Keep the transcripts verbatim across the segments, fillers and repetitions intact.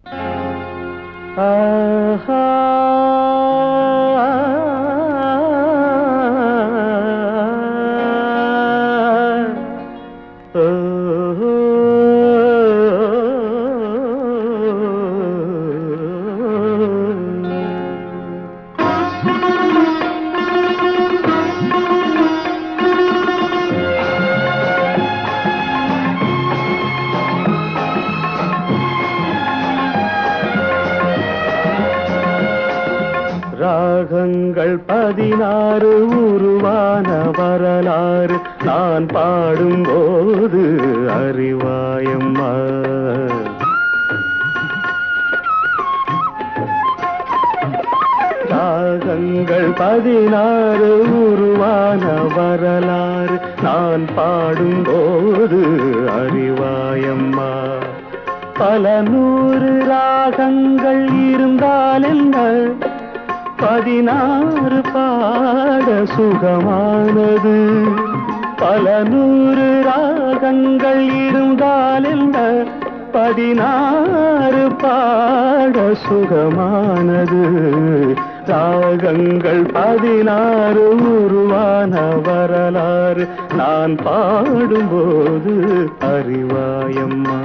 ஆஹா ராகங்கள் பதினாறு உருவான வரலாறு நான் பாடும்போது அறிவாயம்மா. ராகங்கள் பதினாறு உருவான வரலாறு நான் பாடும்போது அறிவாயம்மா. பல நூறு ராகங்கள் இருந்தால் என்ன, பதினாறு பாட சுகமானது. பல நூறு ராகங்கள் இருந்தால் என்ன, பதினாறு பாட சுகமானது. ராகங்கள் பதினாறு உருவான வரலாறு நான் பாடும்போது அறிவாயம்மா.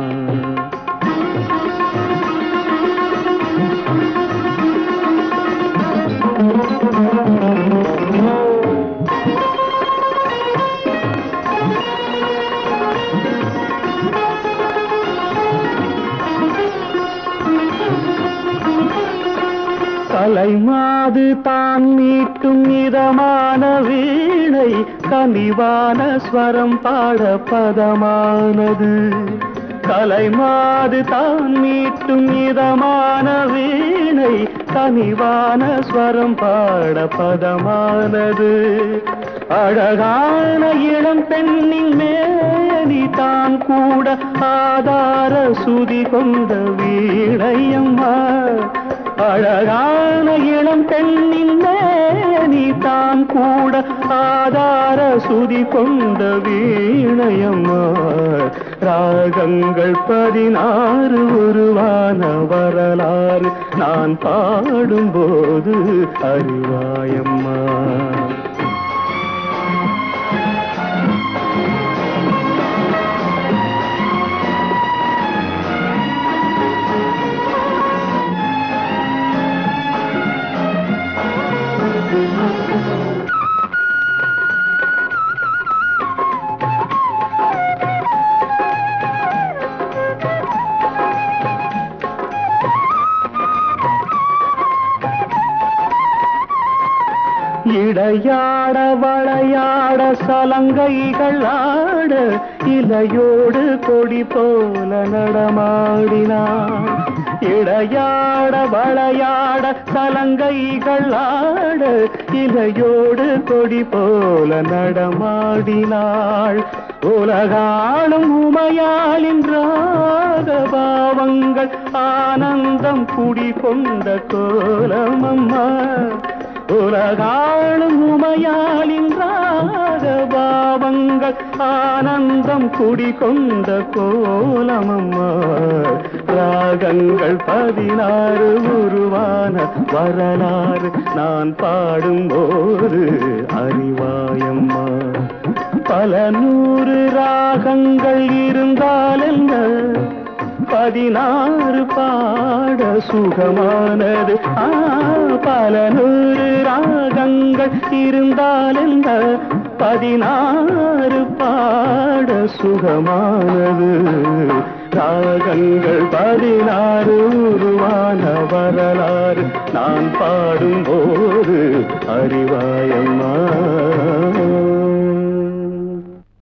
கலைமாது தான் மீட்டும் இதமான வீணை, கனிவான ஸ்வரம் பாட பதமானது. கலைமாது தான் மீட்டும் இதமான வீணை, கனிவான ஸ்வரம் பாட பதமானது. அழகான இளம் பெண்ணின் மேனி தான் கூட ஆதார சுதி கொண்ட வீணையம்மா. அழகான இளம் பெண்ணின் மேனி தான் கூட ஆதார சுதி கொண்ட வீணையம்மா. ராகங்கள் பதினாறு உருவான வரலாறு நான் பாடும்போது அறிவாயம்மா. இடையாட வளையாட சலங்கைகள் ஆட, இலையோடு கொடி போல நடமாடினான். இடையாட வளையாட சலங்கைகள் ஆட, இலையோடு கொடி போல நடமாடினாள். உலகாளும் உமையாளின் ராகபாவங்கள் ஆனந்தம் குடிகொண்ட கோலமம்மா. உலகாளும் உமையாளின் ராகபாவங்கள் ஆனந்தம் குடிகொண்ட கோலமம்மா. ராகங்கள் பதினாறு உருவான வரலாறு நான் பாடும்போது அறிவாயம்மா. பல நூறு ராகங்கள் இருந்தால் என்ன, பதினாறு பாட சுகமானது. ஆ பல நூறு ராகங்கள் இருந்தால் என்ன, பதினாறு பாட சுகமானது. ராகங்கள் பதினாறு உருவான வரலாறு நான் பாடும்போது அறிவாயம்மா.